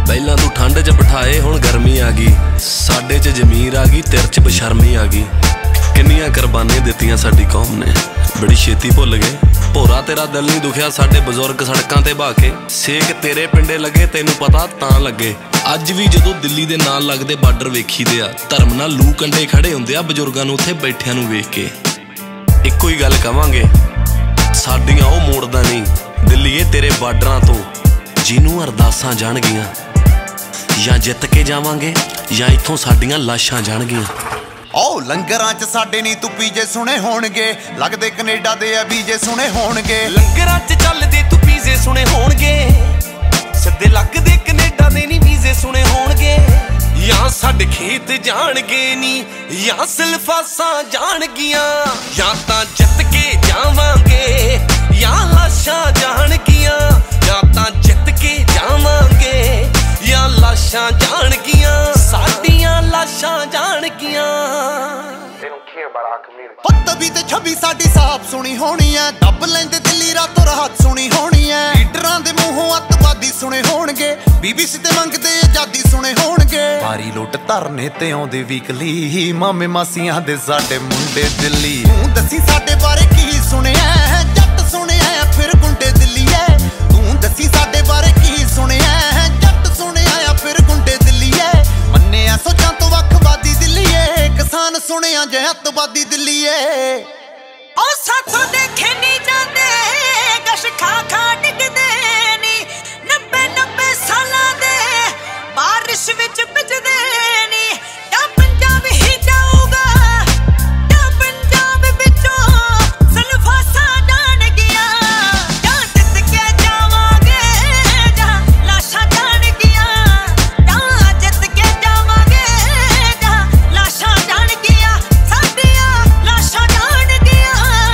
ਪਹਿਲਾਂ ਤੂੰ ਠੰਡ 'ਚ ਬਿਠਾਏ ਹੁਣ ਗਰਮੀ ਆ ਗਈ, ਸਾਡੇ 'ਚ ਜ਼ਮੀਰ ਆ ਗਈ ਤੇਰੇ 'ਚ ਬਸ਼ਰਮੀ ਆ ਗਈ। ਕਿੰਨੀਆਂ ਕੁਰਬਾਨੀਆਂ ਦਿੱਤੀਆਂ ਸਾਡੀ ਕੌਮ ਨੇ, ਬੜੀ ਛੇਤੀ ਭੁੱਲ ਗਏ। ਭੋਰਾ ਤੇਰਾ ਦਿਲ ਨਹੀਂ ਦੁਖਿਆ ਸਾਡੇ ਬਜ਼ੁਰਗ ਸੜਕਾਂ ਤੇ ਬਹਾ ਕੇ, ਸੇਕ ਤੇਰੇ ਪਿੰਡੇ ਲੱਗੇ ਤੈਨੂੰ ਪਤਾ ਤਾਂ ਲੱਗੇ। ਅੱਜ ਵੀ ਜਦੋਂ ਦਿੱਲੀ ਦੇ ਨਾਲ ਲੱਗਦੇ ਬਾਰਡਰ ਵੇਖੀਦੇ ਆ, ਧਰਮ ਨਾਲ ਲੂ ਕੰਡੇ ਖੜੇ ਹੁੰਦੇ ਆ ਬਜ਼ੁਰਗਾਂ ਨੂੰ ਉੱਥੇ ਬੈਠਿਆਂ ਨੂੰ ਵੇਖ ਕੇ। ਇੱਕੋ ਹੀ ਗੱਲ ਕਵਾਂਗੇ, ਸਾਡੀਆਂ ਉਹ ਮੋੜਦਾ ਨਹੀਂ ਦਿੱਲੀਏ ਤੇਰੇ ਬਾਰਡਰਾਂ ਤੋਂ, ਜਿਹਨੂੰ ਅਰਦਾਸਾਂ ਜਾਣਗੀਆਂ। ਜਾਂ ਜਿੱਤ ਕੇ ਜਾਵਾਂਗੇ ਜਾਂ ਇੱਥੋਂ ਸਾਡੀਆਂ ਲਾਸ਼ਾਂ ਜਾਣਗੀਆਂ। ਓ ਲੰਗਰਾਂ 'ਚ ਸਾਡੇ ਨਹੀਂ ਤੂੰ ਪੀਜੇ ਸੁਣੇ ਹੋਣਗੇ, ਲੱਗਦੇ ਕੈਨੇਡਾ ਦੇ ਆ ਵੀਜੇ ਸੁਣੇ ਹੋਣਗੇ। ਲੰਗਰਾਂ 'ਚ ਚੱਲਦੇ ਤੂੰ ਪੀਜੇ ਸੁਣੇ ਹੋਣਗੇ, ਸਿੱਧੇ ਲੱਗਦੇ ਕੈਨੇਡਾ ਦੇ ਨਹੀਂ ਵੀਜ਼ੇ ਸੁਣੇ ਹੋਣਗੇ। ਜਾਂ ਸਾਡੇ ਖੇਤ ਜਾਣਗੇ ਨੀ ਜਾਂ ਸਿਲਫਾਸਾਂ ਜਾਣਗੀਆਂ, ਜਾਂ ਤਾਂ ਜਿੱਤ ਕੇ ਜਾਵਾਂਗੇ ਜਾਂ ਲਾਸ਼ਾਂ ਜਾਣਗੀਆਂ, ਜਾਂ ਤਾਂ ਜਿੱਤ ਕੇ ਜਾਵਾਂਗੇ ਜਾਂ ਲਾਸ਼ਾਂ ਜਾਣਗੀਆਂ, ਸਾਡੀਆਂ ਲਾਸ਼ਾਂ ਜਾਣਗੀਆਂ। ਤਵੀ ਤੇ ਛਵੀ ਸਾਡੀ ਸਾਫ ਸੁਣੀ ਹੋਣੀ ਐ, ਦੱਬ ਲੈਂਦੇ ਦਿੱਲੀ ਰਾਤੋਂ ਰਾਤ ਸੁਣੀ ਹੋਣੀ ਐ। ਲੀਡਰਾਂ ਦੇ ਮੂੰਹੋਂ ਅੱਤਵਾਦੀ ਸੁਣੇ ਹੋਣਗੇ, BBC ਤੇ ਮੰਗਦੇ ਆਜ਼ਾਦੀ ਸੁਣੇ ਹੋਣਗੇ। ਭਾਰੀ ਲੁੱਟ ਧਰਨੇ ਤੇ ਆਉਂਦੇ ਵੀਕਲੀ, ਮਾਮੇ ਮਾਸੀਆਂ ਦੇ ਸਾਡੇ ਮੁੰਡੇ ਦਿੱਲੀ। ਤੂੰ ਦੱਸੀ ਸਾਡੇ ਬਾਰੇ ਕੀ ਸੁਣਿਆ, ਜੱਟ ਸੁਣਿਆ ਫਿਰ ਗੁੰਡੇ ਦਿੱਲੀ ਐ। ਤੂੰ ਦੱਸੀ ਸਾਡੇ ਬਾਰੇ ਕੀ ਸੁਣਿਆ, ਜੱਟ ਸੁਣਿਆ ਫਿਰ ਗੁੰਡੇ ਦਿੱਲੀ ਐ। ਮੰਨਿਆ ਸੋਚਾਂ ਤੋਂ ਵੱਖਵਾਦੀ ਦਿੱਲੀ ਐ, ਕਿਸਾਨ ਸੁਣਿਆ ਜੇ ਅੱਤਵਾਦੀ ਦਿੱਲੀ ਐ। ਓ ਸਾਥੋਂ ਦੇਖੇ ਨਹੀਂ ਜਾਂਦੇ ਗਸ਼ ਖਾ ਖਾ ਡਿੱਗਦੇ ਨੀ, 90 ਸਾਲਾਂ ਦੇ ਬਾਰਿਸ਼ ਵਿੱਚ ਭਿੱਜਦੇ ਨੀ। ਤਾਂ ਪੰਜਾਬ ਹੀ ਜਾਊਗਾ, ਤਾਂ ਪੰਜਾਬ ਵਿੱਚੋਂ ਸਲਫਾਸਾਂ ਜਾਣਗੀਆਂ। ਜਾਂ ਜਿੱਤ ਕੇ ਜਾਵਾਂਗੇ ਜਾਂ ਲਾਸ਼ਾਂ ਜਾਣਗੀਆਂ, ਜਾਂ ਜਿੱਤ ਕੇ ਜਾਵਾਂਗੇ ਜਾਂ ਲਾਸ਼ਾਂ ਜਾਣਗੀਆਂ, ਸਾਡੀਆਂ ਲਾਸ਼ਾਂ ਜਾਣਗੀਆਂ।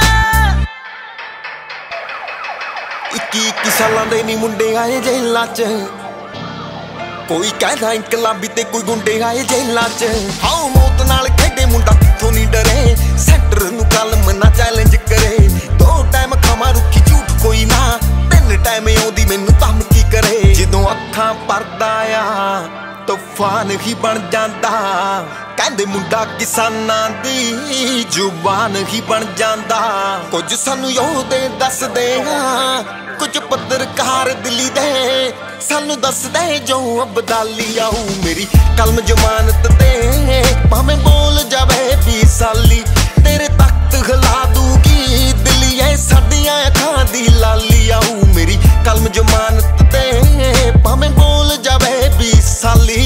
21 ਸਾਲਾਂ ਦੇ ਨੀ ਮੁੰਡੇ ਆਏ ਜੇਲਾਂ 'ਚ, ਕੋਈ ਕਹਿੰਦਾ ਇਨਕਲਾਬੀ ਤੇ ਕੋਈ ਗੁੰਡੇ ਆਏ ਜੇਲਾਂ 'ਚ। ਹਾਉ ਮੌਤ ਨਾਲ ਖੇਡੇ ਮੁੰਡਾ ਕਿੱਥੋਂ ਨਹੀਂ ਡਰੇ, ਸੈਂਟਰ ਨੂੰ ਕਲਮ ਨਾ ਚੈਲੰਜ ਕਰੇ। 2 ਟਾਈਮ ਖਾਵਾਂ ਰੁੱਖੀ ਝੂਠ ਕੋਈ ਨਾ, 3 ਟਾਈਮ ਆਉਂਦੀ ਮੈਨੂੰ ਧਮਕੀ ਕਰੇ। ਜਦੋਂ ਅੱਖਾਂ ਪਰਦਾ ਆ ਤੂਫਾਨ ਹੀ ਬਣ ਜਾਂਦਾ, ਕਹਿੰਦੇ ਮੁੰਡਾ ਕਿਸਾਨਾਂ ਦੀ ਜ਼ੁਬਾਨ ਹੀ ਬਣ ਜਾਂਦਾ। ਕੁਝ ਸਾਨੂੰ ਯੋਧੇ ਦੱਸਦੇ ਆ, ਕੁਝ ਪੱਤਰਕਾਰ ਦਿੱਲੀ ਦੇ ਸਾਨੂੰ ਦੱਸਦੇ ਜੋ ਅਬਦਾਲੀ ਆਊ। ਮੇਰੀ ਕਲਮ ਜ਼ਮਾਨਤ ਤੇ ਭਾਵੇਂ ਬੋਲ ਜਾਵੇ 20 ਸਾਲੀ, ਤੇਰੇ ਤਖਤ ਹਿਲਾ ਦੂਗੀ ਦਿੱਲੀ ਐ ਸਾਡੀਆਂ ਅੱਖਾਂ ਦੀ ਲਾਲੀ ਆਊ। ਮੇਰੀ ਕਲਮ ਜ਼ਮਾਨਤ ਤੇ ਭਾਵੇਂ ਬੋਲ ਜਾਵੇ 20 ਸਾਲੀ।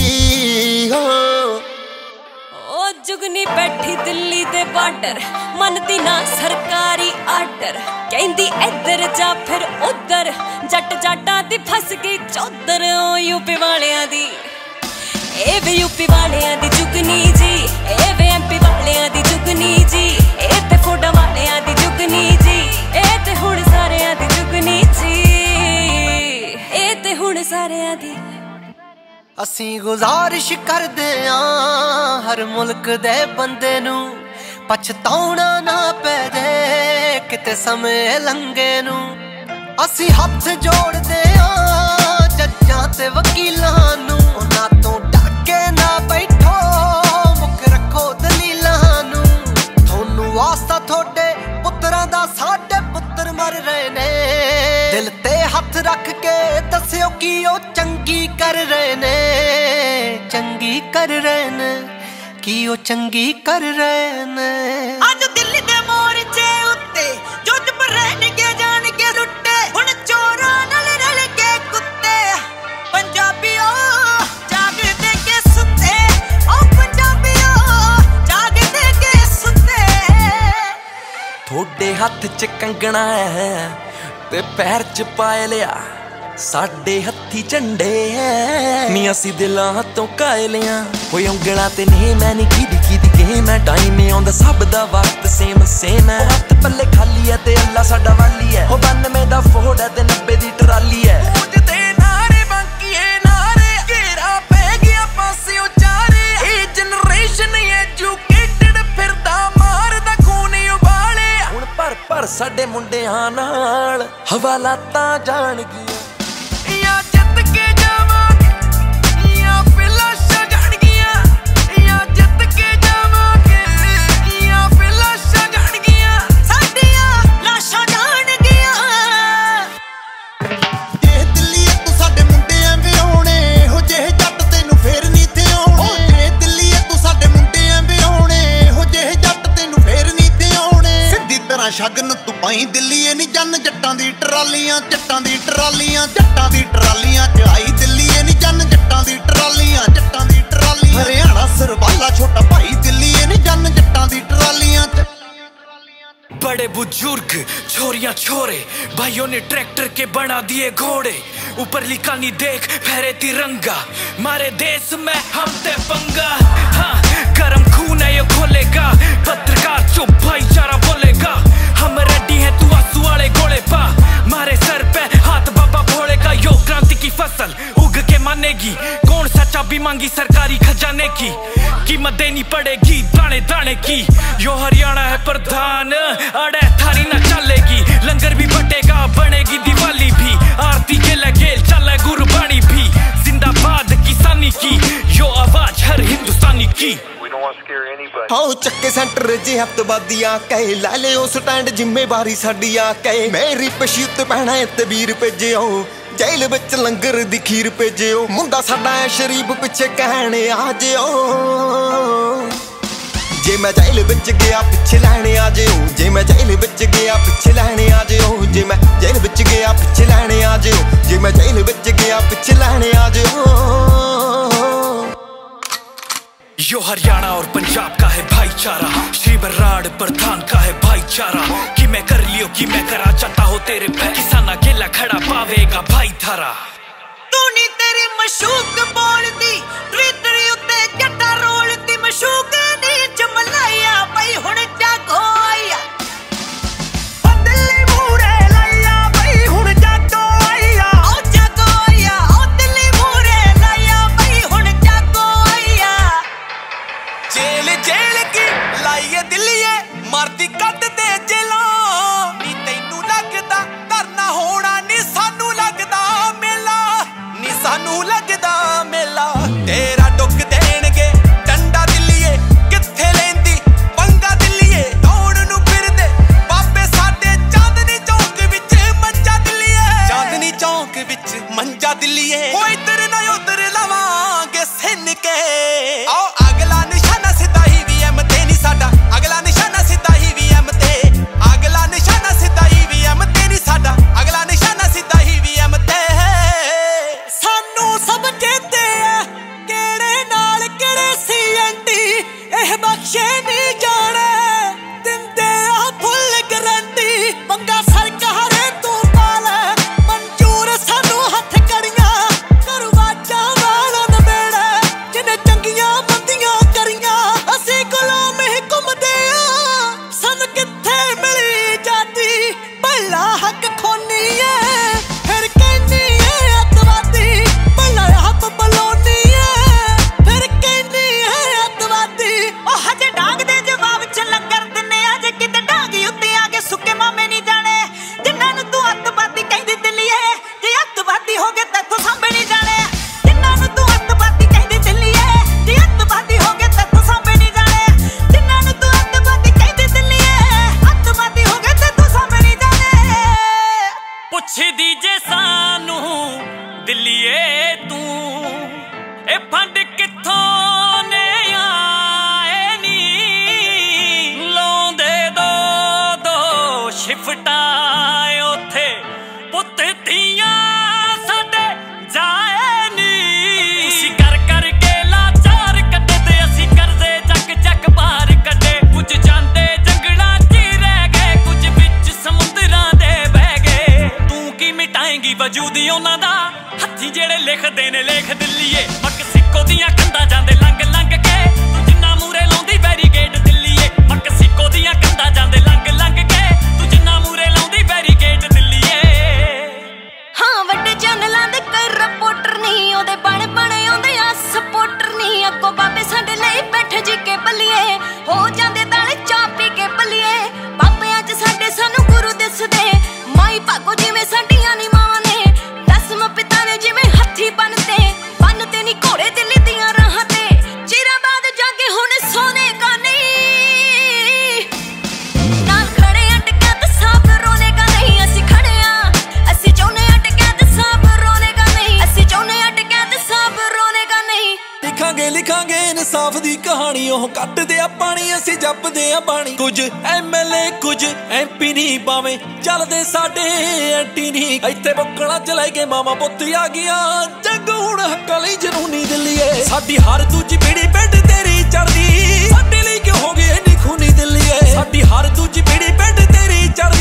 ਓ ਜੁਗਨੀ ਬੈਠੀ ਦਿੱਲੀ ਦੇ ਬਾਰਡਰ, ਮੰਨਦੀ ਨਾ ਸਰਕਾਰੀ ਆਰਡਰ। ਕਹਿੰਦੀ ਇੱਧਰ ਜਾ ਫਿਰ ਉੱਧਰ, ਜੱਟ ਜਾਟਾਂ ਦੀ ਫਸ ਗਈ ਚੌਧਰ। ਓ ਯੂਪੀ ਵਾਲਿਆਂ ਦੀ, ਇਹ ਵੀ ਯੂਪੀ ਵਾਲਿਆਂ ਦੀ ਜੁਗਨੀ ਜੀ, ਇਹ ਵੀ MP ਵਾਲਿਆਂ ਦੀ ਜੁਗਨੀ ਜੀ, ਇਹ ਤੇ ਫੋਡਾ ਵਾਲਿਆਂ ਦੀ ਜੁਗਨੀ ਜੀ, ਇਹ ਤੇ ਹੁਣ ਸਾਰਿਆਂ ਦੀ ਜੁਗਨੀ ਜੀ, ਇਹ ਤੇ ਹੁਣ ਸਾਰਿਆਂ ਦੀ। ਅਸੀਂ ਗੁਜ਼ਾਰਿਸ਼ ਕਰਦੇ ਆਂ ਹਰ ਮੁਲਕ ਦੇ ਬੰਦੇ ਨੂੰ, ਪਛਤਾਉਣਾ ਨਾ ਪੈ ਜੇ ਕਿਤੇ ਸਮੇਂ ਲੰਘੇ ਨੂੰ। ਅਸੀਂ ਹੱਥ ਜੋੜਦੇ ਆਂ ਜੱਜਾਂ ਤੇ ਵਕੀਲਾਂ ਨੂੰ, ਉਹਨਾਂ ਤੋਂ ਡਰ ਕੇ ਨਾ ਬੈਠੋ, ਮੁੱਖ ਰੱਖੋ ਦਲੀਲਾਂ ਨੂੰ। ਤੁਹਾਨੂੰ ਵਾਸਤਾ ਤੁਹਾਡੇ ਪੁੱਤਰਾਂ ਦਾ, ਸਾਡੇ ਪੁੱਤਰ ਮਰ ਰਹੇ ਨੇ। ਦਿਲ ਤੇ ਹੱਥ ਰੱਖ ਕੇ ਦੱਸਿਓ ਕਿ ਉਹ ਚੰਗੀ ਕਰ ਰਹੇ ਨੇ, ਚੰਗੀ ਕਰ ਰਹੇ ਨੇ, ਕਿ ਉਹ ਚੰਗੀ ਕਰ ਰਹੇ ਨੇ। ਅੱਜ ਦਿੱਲੀ ਦੇ ਮੋਰਚੇ ਉੱਤੇ ਜੋ ਚੁੱਪ ਰਹਿਣਗੇ ਜਾਣਗੇ ਲੁੱਟੇ, ਹੁਣ ਚੋਰਾਂ ਨਾਲ ਰਲ ਕੇ ਕੁੱਤੇ। ਪੰਜਾਬੀਓ ਜਾਗਦੇ ਕੇ ਸੁੱਤੇ, ਓ ਪੰਜਾਬੀਓ ਜਾਗਦੇ ਕੇ ਸੁੱਤੇ। ਥੋੜੇ ਹੱਥ 'ਚ ਕੰਗਣਾ ਹੈ ਤੇ ਪੈਰ 'ਚ ਪਾਇ ਲਿਆ, ਸਾਡੇ ਹੱਥੀ ਝੰਡੇ ਐ ਨੀ, ਅਸੀਂ ਦਿਲਾਂ ਤੋਂ ਕਾਇਲਿਆਂ। ਹੋਏ ਉਂਗਲਾਂ ਤੇ ਨੇ ਮੈਂ ਨੀ ਕਿਹਦੀ ਗੇਮ ਐ, ਟਾਈਮ ਆਉਂਦਾ ਸਭ ਦਾ ਵਕਤ ਸੇਮ ਸੇਮ ਐ। ਹੱਥ ਪੱਲੇ ਖਾਲੀ ਐ ਤੇ ਅੱਲਾ ਸਾਡਾ ਵਾਲੀ ਐ, ਉਹ 92 ਦਾ ਫੋੜ ਐ ਤੇ 90 ਦੀ ਟਰਾਲੀ ਐ। ਗੂੰਜਦੇ ਨਾਰੇ ਬਾਂਕੀਏ ਨਾਰੇ, ਘੇਰਾ ਪੈ ਗਿਆ ਪਾਸਿਓ ਚਾਰੇ। ਇਹ ਜਨਰੇਸ਼ਨ ਐਜੂਕੇਟਡ ਫਿਰਦਾ ਮਾਰਦਾ ਖੂਨ ਉਬਾਲੇ। ਹੁਣ ਭਰ ਸਾਡੇ ਮੁੰਡਿਆਂ ਨਾਲ ਹਵਾਲਾਤਾਂ ਜਾਣਗੀਆਂ। ਜਾਂ ਜਿੱਤ ਕੇ ਜਾਵਾਂਗੇ बुजुर्ग छोरियां छोरे भाइयों ने ट्रैक्टर के बना दिए घोड़े ऊपर लिखा नहीं देख फहरे तिरंगा मारे देश में हम ते पंगा हाँ गरम खून है ये खोलेगा पत्रकार चुप भाईचारा बोलेगा हम रेडी हैं तू आंसू वाले घोड़े पा मारे सर पे हाथ बाबा भोले का यो क्रांति की फसल उग के मानेगी कौन सा चाबी मांगी सरकारी खजाने की कीमत देनी पड़ेगी दाने दाने की यो हरियाणा है प्रधान अड़े थारी ना चलेगी लंगर भी बटेगा बनेगी दिवाली भी आरती के लगे चले गुरबानी भी जिंदाबाद किसानी की यो आवाज हर हिंदुस्तानी की हाँ चक्के सेंटर जे हफ्तवादियां कहे लै लियो स्टैंड जिम्मेवारी साडी आ कहे मेरी पशी उत्ते पैना ते वीर भेजियो जेल विच लंगर दी खीर भेजियो मुंडा साडा शरीफ पिछे कहने आ जियो जे मैं जेल विच गया पिछे लैने आ जियो जे मैं जेल विच गया पिछे लैने आ जियो जे मैं जेल विच गया पिछे लैने आ जियो जे मैं जेल विच गया पिछे लैने आ जियो यो हरियाणा और पंजाब का है भाईचारा श्री बराड़ प्रधान का है भाईचारा कि मैं कर लियो कि मैं करा चाहता हो तेरे पे किसान अकेला खड़ा पावेगा भाई थारा तू नी तेरी मशूक बोलती ट्विटर उत्ते जट्टा रोलती मशूक नी जमलाया भाई हुण जागो आया दिल्ली मूरे लाया भाई हुण जागो आया ओ जागो आया ओ दिल्ली मूरे लाया भाई हुण जागो आया जेल जेल की लाइए दिल्लीए मारती कट दे जेला नी तैनू लगदा करना होना नी सानू लगदा मेला नी सानू लगदा मेला तेरा डुक देणगे डंडा दिल्लीए किथे लेंदी पंगा दिल्लीए दौड़ नू फिरदे बाबे साडे चांदनी चौक विच मंजा दिल्लीए चांदनी चौक विच मंजा दिल्लीए ओ इधर ना उधर लवांगे सिन के आओ अगला निशाना सीधा ईवीएम ते नी साडा अगला निशाना सीधा ईवीएम ते अगला निशाना सीधा ईवीएम ते नी साडा अगला निशाना सीधा ईवीएम ते सानू सब चेते केड़े नाल केड़े सी एंटी एह बख्शे नी जाने दिंदे आ फुल गारंटी पंगा सरकार तू पाले मंजूर सानू हथ कड़ियां करवाचा वाला नबेड़े जिने चंगियां बंदियां करियां असी गुलाम ही घुमदे आ सन किथे मिली जाती भला हक खोनी है फिर कहनी है अतवादी भला हक बलोनी है फिर कहनी है अतवादी ओ हजे डांग दे जवाब च लंगर दिने अजे किते डांगी उत्ते आके सुके मामे नहीं जाने जिन्हां नू तू अतवादी कहदी दिल्लीए जे अतवादी हो गए तैथों सांभे नहीं जाने जिन्हां नू तू अतवादी कहदी दिल्लीए जे अतवादी हो गए तैथों सांभे नहीं जाने जिन्हां नू तू अतवादी कहदी दिल्लीए अतवादी हो गए तैथों सांभे नहीं जाने पुछदी जे सानू दिल्लीए तू ए फंड किथों ने आए नी लाउंदे दो दो शिफ्टां ओथे पुੱਤ ਧੀਆਂ ਸਾਡੇ ਜਾਏ ਨੀ ਤੁਸੀਂ ਕਰ ਕਰਕੇ ਲਾਚਾਰ ਕੱਢੇ ਤੇ ਅਸੀਂ ਕਰਜ਼ੇ ਚੱਕ ਚੱਕ ਬਾਹਰ ਕੱਢੇ ਕੁਝ ਜਾਂਦੇ ਜੰਗਲਾਂ 'ਚ ਰਹਿ ਗਏ ਕੁਝ ਵਿੱਚ ਸਮੁੰਦਰਾਂ ਦੇ ਬਹਿ ਗਏ ਤੂੰ ਕੀ ਮਿਟਾਏਂਗੀ ਵਜੂਦ ਉਹਨਾਂ ਦਾ ਹੱਥੀ ਜਿਹੜੇ ਲਿਖਦੇ ਨੇ ਲੇਖ ਦਿੱਲੀਏ ਮਕਸੀਕੋ ਦੀਆਂ ਕੰਧਾਂ ਜਾਂਦੇ ਲੰਘ ਲੰਘ ਕੇ ਤੂੰ ਜਿੰਨਾ ਮੂਰੇ ਲਾਉਂਦੀ ਬੈਰੀਕੇਡ ਦਿੱਲੀਏ ਮਕਸੀਕੋ ਦੀਆਂ ਕੰਧਾਂ ਜਾਂਦੇ ਲੰਘ ਲੰਘ ਕੇ ਤੂੰ ਜਿੰਨਾ ਮੂਰੇ ਲਾਉਂਦੀ ਬੈਰੀਕੇਡ ਦਿੱਲੀਏ ਹਾਂ ਵੱਡੇ ਚੈਨਲਾਂ ਦੇ ਕੋਈ ਰਿਪੋਰਟਰ ਨਹੀਂ ਉਹਦੇ ਬਣ ਆਉਂਦੇ ਆ ਸਪੋਰਟਰ ਨਹੀਂ ਅੱਗੋਂ ਬਾਬੇ ਸਾਡੇ ਲਈ ਬੈਠ ਜੀ ਕੇ ਬੱਲੀਏ ਹੋ ਜਾਂਦੇ ਦਾਲੇ ਚਾਹ ਪੀ ਕੇ ਬੱਲੀਏ ਬਾਬਿਆਂ 'ਚ ਸਾਡੇ ਸਾਨੂੰ ਗੁਰੂ ਦਿਸਦੇ ਮਾਈ ਭਾਗੋ ਜਿਵੇਂ ਸਾਡੀਆਂ ਨੀ ਮਾਵਾਂ ਨੇ ਦਸਮ ਪਿਤਾ ਨੇ ਜਿਵੇਂ ਹੱਥੀ ਬੰਨਤੇ ਨੀ ਘੋੜੇ ਦਿੱਲੀ ਦੀਆਂ ਰਾਹਾਂ ਤੇ ਚਿਰਾਂ ਬਾਅਦ ਜਾਗੇ ਹੁਣ ਸੋਨੇ ਕਾ ਨਹੀਂ ਨਾਲ ਖੜੇ ਅਟਕਿਆ ਤੇ ਸਾਬ ਰੋਣੇ ਕਾ ਨਹੀਂ ਅਸੀਂ ਖੜੇ ਆ ਅਸੀਂ ਚਾਹੁੰਦੇ ਅਟਕਿਆ ਤੇ ਸਾਬ ਰੋਣੇ ਕਾ ਨਹੀਂ ਅਸੀਂ ਚਾਹੁੰਦੇ ਅਟਕਿਆ ਤੇ ਸਾਬ ਰੋਣੇ ਕਾ ਨਹੀਂ ਲਿਖਾਂਗੇ ਇਨਸਾਫ ਦੀ ਕਹਾਣੀ ਉਹ ਕੱਟਦੇ ਆ ਪਾਣੀ ਅਸੀਂ ਜਪਦੇ ਆ ਬਾਣੀ ਕੁਝ ਐਮਐਲਏ ਕੁਝ ਐਮਪੀ ਨਹੀਂ ਪਾਵੇਂ ਚੱਲਦੇ ਸਾਡੇ ਐਂਟੀ ਨਹੀਂ ਇੱਥੇ ਬੁੱਕਣਾ ਚਲੇ ਗਏ ਮਾਮਾ ਪੁੱਤ ਆ ਗਿਆ ਜੱਗ ਹੁਣ ਹੱਕਾਂ ਲਈ ਜਨੂਨੀ ਦਿੱਲੀਏ ਸਾਡੀ ਹਰ ਦੂਜੀ ਪੀੜੀ ਪਿੰਡ ਤੇਰੀ ਚੜਦੀ ਸਾਡੇ ਲਈ ਕਿਉਂ ਹੋ ਗਈ ਇੰਨੀ ਖੂਨੀ ਦਿੱਲੀਏ ਸਾਡੀ ਹਰ ਦੂਜੀ ਪੀੜੀ ਪਿੰਡ ਤੇਰੀ ਚੜਦੀ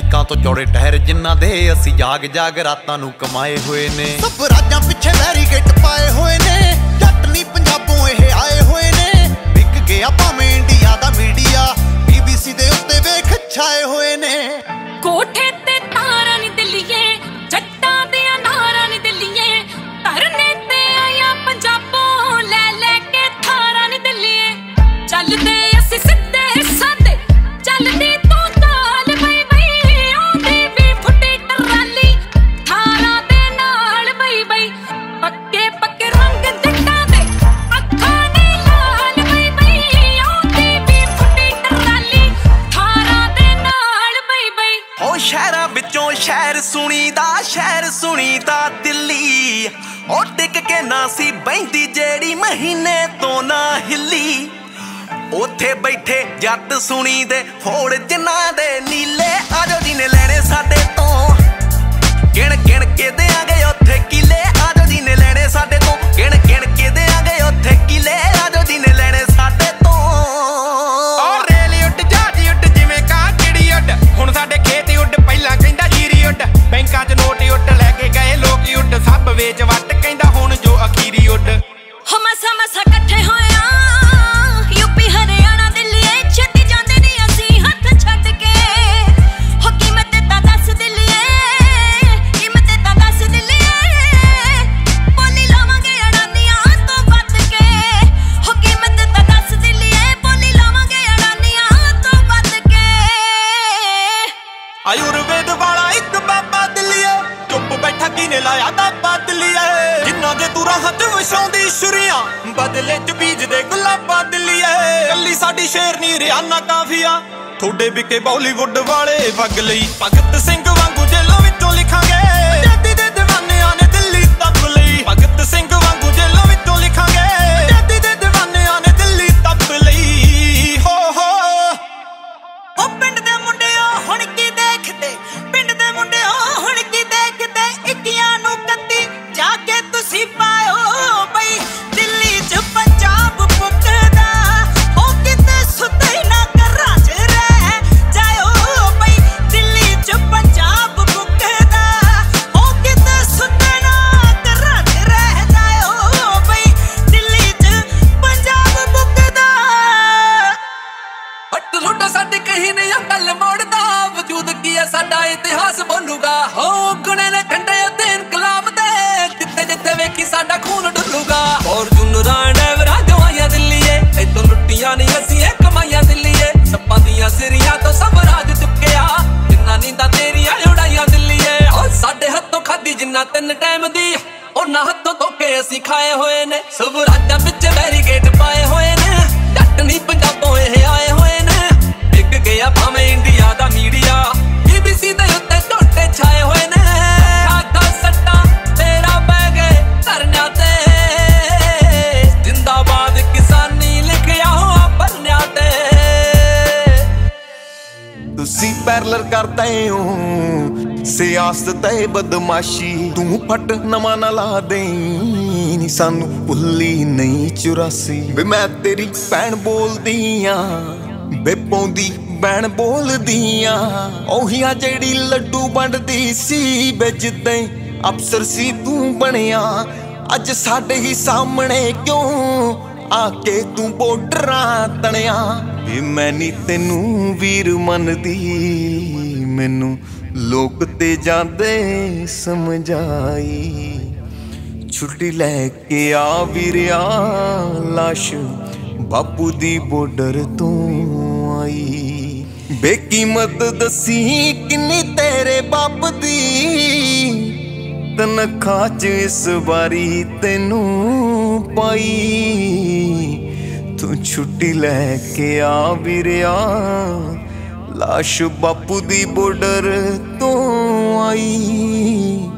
ਬਾਈਕਾਂ ਤੋਂ ਚੌੜੇ ਟਾਇਰ ਜਿਨ੍ਹਾਂ ਦੇ ਅਸੀਂ ਜਾਗ ਜਾਗ ਰਾਤਾਂ ਨੂੰ ਕਮਾਏ ਹੋਏ ਨੇ। ਸਭ ਰਾਜਾਂ ਪਿੱਛੇ ਬੈਰੀਕੇਡ ਪਾਏ ਹੋਏ ਨੇ, ਜੱਟ ਨਹੀਂ ਪੰਜਾਬੋਂ ਇਹ ਆਏ ਹੋਏ ਨੇ। ਵਿਕ ਗਿਆ ਭਾਵੇਂ ਇੰਡੀਆ ਦਾ ਮੀਡੀਆ, BBC ਦੇ ਉੱਤੇ ਵੇਖ ਛਾਏ ਹੋਏ ਨੇ। ਕੋਠੇ ਤੇ ਤਾਰਾਂ ਨੀ ਦਿੱਲੀਏ, ਜੱਟਾਂ ਦੇ ਨਾਰਾਂ ਨੀ ਦਿੱਲੀਏ, ਧਰਨੇ ਤੇ ਆਇਆ ਪੰਜਾਬੋਂ ਲੈ ਲੈ ਕੇ ਥਾਰਾਂ ਨੀ ਦਿੱਲੀਏ। ਚੱਲਦੇ ਅਸੀਂ ਸਿੱਧੇ ਸਾਦੇ, ਚੱਲਦੀ ਤੂੰ ਚਾਲ ਬਈ ਬਈ, ਆਉਂਦੀ ਵੀ ਫੁੱਟੀ ਟਰਾਲੀ ਥਾਰਾਂ ਦੇ ਨਾਲ ਬਈ ਬਈ। ਪੱਕੇ ਪੱਕੇ ਰੰਗ ਜੱਟਾਂ ਦੇ ਅੱਖਾਂ ਨੇ ਲਾਲ ਬਈ ਬਈ, ਆਉਂਦੀ ਵੀ ਫੁੱਟੀ ਟਰਾਲੀ ਥਾਰਾਂ ਦੇ ਨਾਲ ਬਈ ਬਈ। ਹੋ ਸ਼ਹਿਰਾਂ ਵਿੱਚੋਂ ਸ਼ਹਿਰ ਸੁਣੀਦਾ ਦਿੱਲੀ, ਉਹ ਟਿਕ ਕੇ ਨਾ ਸੀ ਬਹਿੰਦੀ ਜਿਹੜੀ ਮਹੀਨੇ ਤੋਂ ਨਾ ਹਿੱਲੀ। ਉੱਥੇ ਬੈਠੇ ਜੱਟ ਸੁਣੀਦੇ ਹੋੜ ਜਿਨ੍ਹਾਂ ਦੇ ਨੀਲੇ, ਆਜੋ ਜੀ ਨੇ ਲੈਣੇ ਸਾਡੇ ਤੋਂ ਗਿਣ ਗਿਣ ਕੇ ਦਿਆਂਗੇ ਉੱਥੇ ਕਿਲੇ। ਆਜੋ ਜੀ ਨੇ ਲੈਣੇ ਸਾਡੇ ਤੋਂ ਗਿਣ ਗਿਣ ਕੇ ਦਿਆਂਗੇ ਉੱਥੇ ਕਿਲੇ। ਆਜੋ ਜੀ ਨੇ ਲੈਣੇ ਸਾਡੇ ਤੋਂ। ਔਰ ਰੇਲ ਉੱਡ ਜਹਾਜ਼ ਉੱਡ ਜਿਵੇਂ ਕਾਂ ਚਿੜੀ ਉੱਡ, ਹੁਣ ਸਾਡੇ ਖੇਤ ਉੱਡ ਪਹਿਲਾਂ ਕਹਿੰਦਾ ਜੀਰੀ ਉੱਡ। ਬੈਂਕਾਂ 'ਚ ਨੋਟ ਉੱਡ ਲੈ ਕੇ ਗਏ ਲੋਕ ਉੱਡ, ਸਭ ਵੇਚ ਵੱਟ ਕਹਿੰਦਾ ਹੁਣ ਜੋ ਅਖੀਰੀ ਉੱਡ। ਹੋ ਮਸਾ ਮਸਾ ਇਕੱਠੇ ਹੋਇਆ ਯੂਪੀ ਹਰਿਆਣਾ ਦਿੱਲੀਏ, ਛੇਤੀ ਜਾਂਦੇ ਨਹੀਂ ਅਸੀਂ ਹੱਥ ਛੱਡ ਕੇ। ਹੋ ਕੀਮਤ ਤਾਂ ਦੱਸ ਦਿੱਲੀਏ, ਕੀਮਤ ਤਾਂ ਦੱਸ ਦਿੱਲੀਏ, ਬੋਲੀ ਲਾਵਾਂਗੇ ਅੜਾਨੀਆਂ ਤੋਂ ਵੱਧ ਕੇ। ਹੋ ਕੀਮਤ ਤਾਂ ਦੱਸ ਦਿੱਲੀਏ, ਬੋਲੀ ਲਾਵਾਂਗੇ ਅੜਾਨੀਆਂ ਤੋਂ ਵੱਧ ਕੇ। ਆਯੁਰਵੇਦ ਵਾਲਾ ਇੱਕ ਬਾਬਾ ਦਿੱਲੀਏ, ਚੁੱਪ ਬੈਠਾ ਕਿਨੇ ਲਾਇਆ ਦਾਬਾ ਦਿੱਲੀਏ। ਜਿਨ੍ਹਾਂ ਦੇ ਤੂੰ ਰਾਹਾਂ 'ਚ ਵਸਾਉਂਦੀ ਛੁਰੀਆਂ, ਬਦਲੇ 'ਚ ਬੀਜਦੇ ਗੁਲਾਬਾਂ ਦਿੱਲੀਏ। ਕੱਲੀ ਸਾਡੀ ਸ਼ੇਰਨੀ ਰਿਆਨਾ ਕਾਫੀਆ, ਥੋੜੇ ਵਿਕੇ ਬਾਲੀਵੁੱਡ ਵਾਲੇ ਵਗ ਲਈ। ਭਗਤ ਸਿੰਘ ਵਾਂਗੂ ਜੇਲਾਂ ਵਿੱਚੋਂ ਲਿਖਾਂਗੇ, ਆਜ਼ਾਦੀ ਦੇ ਦੀਵਾਨਿਆਂ ਨੇ ਦਿੱਲੀ ਤੱਪ ਲਈ। ਭਗਤ ਸਿੰਘ ਵਾਂਗੂ ਜੇਲਾਂ ਵਿੱਚੋਂ ਲਿਖਾਂਗੇ, ਆਜ਼ਾਦੀ ਦੇ ਦੀਵਾਨਿਆਂ ਨੇ ਦਿੱਲੀ ਤੱਪ ਲਈ। ਹੋ ਉਹ ਪਿੰਡ ਦੇ ਮੁੰਡਿਓ ਹੁਣ ਕੀ ਦੇਖਦੇ, ਪਿੰਡ ਦੇ ਮੁੰਡਿਓ ਹੁਣ ਕੀ ਦੇਖਦੇ, 21 ਨੂੰ 31 ਜਾ ਕੇ ਤੁਸੀਂ ਪਾਇਓ ਬਈ। ਦਿੱਲੀ 'ਚ ਪੰਜਾਬ ਪੁੱਕਦਾ, ਉਹ ਕਿਤੇ ਸੁੱਤੇ ਨਾ ਘਰਾਂ 'ਚ ਰਹਿ ਜਾਇਓ ਬਈ। ਦਿੱਲੀ 'ਚ ਪੰਜਾਬ ਪੁੱਕਦਾ, ਉਹ ਕਿਤੇ ਸੁੱਤੇ ਨਾ ਘਰਾਂ 'ਚ ਰਹਿ ਜਾਇਓ ਬਈ। ਦਿੱਲੀ 'ਚ ਪੰਜਾਬ ਪੁੱਕਦਾ। ਹੱਟ ਲੁੱਟਾ ਸਾਡੇ ਕਹੀ ਨਹੀਂ ਗੱਲ ਮੋੜਦਾ, ਵਜੂਦ ਕੀ ਹੈ ਸਾਡਾ ਇਤਿਹਾਸ ਬੋਲੂਗਾ। ਹੋ ਗੁਣੇ ਨੇ ਖੰਡੇ ਉੱਤੇ ਇਨਕਲਾਬ ਦੇ, ਜਿੱਥੇ ਜਿੱਥੇ ਵੇਖੀ ਸਾਡਾ ਖੂਨ ਡੁੱਲੂਗਾ। ਫੋਰਚੂਨਰਾਂ ਡੈਵਰਾਂ ਜਵਾਈਆਂ ਦਿੱਲੀਏ, ਇੱਥੋਂ ਲੁੱਟੀਆਂ ਨਹੀਂ ਅਸੀਂ ਇਹ ਕਮਾਈਆਂ ਦਿੱਲੀਏ। ਸੱਪਾਂ ਦੀਆਂ ਸਿਰੀਆਂ ਤੋਂ ਸਭ ਰਾਜ ਚੁੱਕਿਆ, ਜਿੰਨਾ ਨੀਂਦਾਂ ਤੇਰੀਆਂ ਉਡਾਈਆਂ ਦਿੱਲੀਏ। ਉਹ ਸਾਡੇ ਹੱਥੋਂ ਖਾਦੀ ਜਿੰਨਾ 3 ਟਾਈਮ ਦੀ, ਉਹਨਾਂ ਹੱਥੋਂ ਧੋਕੇ ਅਸੀਂ ਖਾਏ ਹੋਏ ਨੇ। ਸਭ ਰਾਜਾਂ ਵਿੱਚ ਬੈਰੀਕੇਡ ਪਾਏ ਹੋਏ ਨੇ, ਜੱਟ ਨਹੀਂ ਪੰਜਾਬੋਂ ਇਹ ਆਏ ਹੋਏ ਨੇ। ਵਿਕ ਗਿਆ ਭਾਵੇਂ ਇੰਡੀਆ ਦਾ ਮੀਡੀਆ, BBC ਦੇ ਉੱਤੇ ਝੋਟੇ ਛਾਏ ਹੋਏ ਨੇ। ਖਾਦਾ ਸੱਟਾ ਤੇਰਾ ਪੈ ਗਏ ਧਰਨਿਆਂ ਤੇ, ਜ਼ਿੰਦਾਬਾਦ ਕਿਸਾਨੀ ਲਿਖਿਆ ਹੋਆ ਪਰਨਿਆਂ ਤੇ। ਤੁਸੀਂ ਪੈਰਲਰ ਕਰਦੇ ਹੋ ਸਿਆਸਤ ਤੇ ਬਦਮਾਸ਼ੀ, ਤੂੰ ਫਟ ਨਵਾਂ ਨਾ ਲਾ ਦੇਈਂ ਨੀ ਸਾਨੂੰ ਭੁੱਲੀ ਨਹੀਂ 84। ਵੇ ਮੈਂ ਤੇਰੀ ਭੈਣ ਬੋਲਦੀ ਆਂ, ਵੇ ਪੌਂਦੀ ਭੈਣ ਬੋਲਦੀ ਆਂ, ਉਹੀ ਆ ਜਿਹੜੀ ਲੱਡੂ ਵੰਡਦੀ ਸੀ। ਵੇ ਜਿੱਦਾਂ ਅਫਸਰ ਸੀ ਤੂੰ ਬਣਿਆ, ਅੱਜ ਸਾਡੇ ਹੀ ਸਾਹਮਣੇ ਕਿਉਂ ਆ ਕੇ ਤੂੰ ਬੋਡਰਾਂ ਤਣਿਆ। ਵੇ ਮੈਂ ਨੀ ਤੈਨੂੰ ਵੀਰ ਮੰਨਦੀ, ਮੈਨੂੰ ਲੋਕ ਤੇ ਜਾਂਦੇ ਸਮਝਾਈ। ਛੁੱਟੀ ਲੈ ਕੇ ਆ ਵੀਰਿਆ, ਲਾਸ਼ ਬਾਪੂ ਦੀ ਬੋਡਰ ਤੋਂ ਆਈ। ਬੇਕੀਮਤ ਦੱਸੀ ਕਿੰਨੀ ਤੇਰੇ ਬਾਪ ਦੀ, ਤਨਖਾਹ 'ਚ ਇਸ ਵਾਰੀ ਤੈਨੂੰ ਪਾਈ। ਤੂੰ ਛੁੱਟੀ ਲੈ ਕੇ ਆ ਵੀਰਿਆ, ਲਾਸ਼ ਬਾਪੂ ਦੀ ਬੋਡਰ ਤੋਂ ਆਈ।